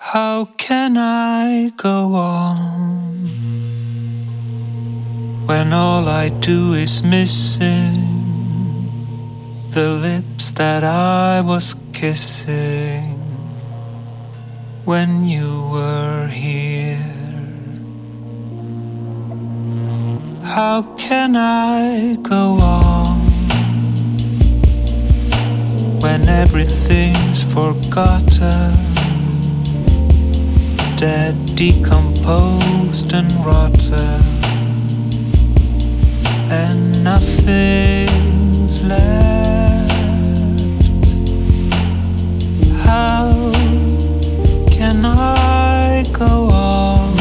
How can I go on when all I do is missing the lips that I was kissing when you were here? How can I go on when everything's forgotten, dead, decomposed and rotten, and nothing's left? How can I go on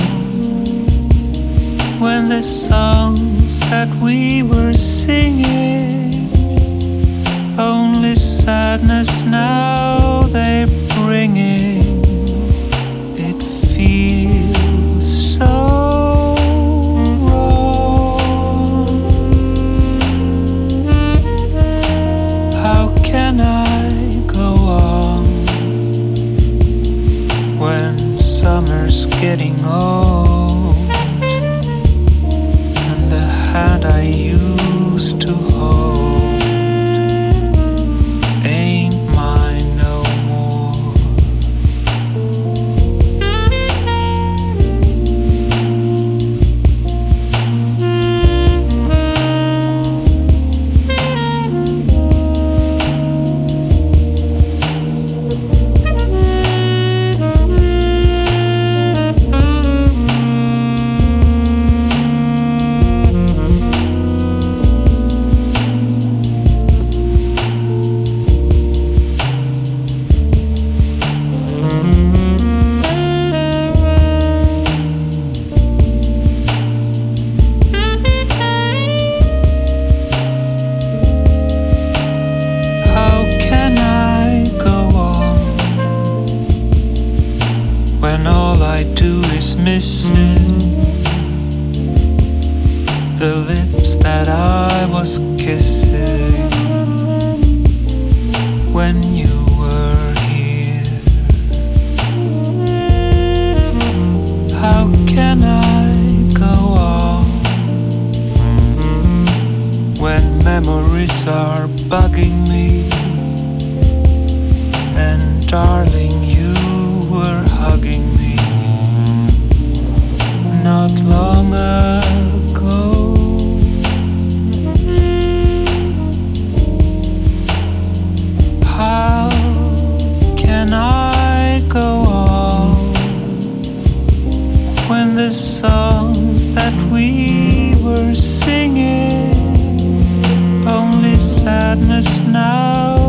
when the songs that we were singing only sadness now they're bringing? It feels so wrong. How can I go on when summer's getting old and the hand I used to hold ain't mine no more? When all I do is missing the lips that I was kissing when you were here? How can I go on when memories are bugging me and darling you were hugging me not long ago? How can I go on when the songs that we were singing only sadness now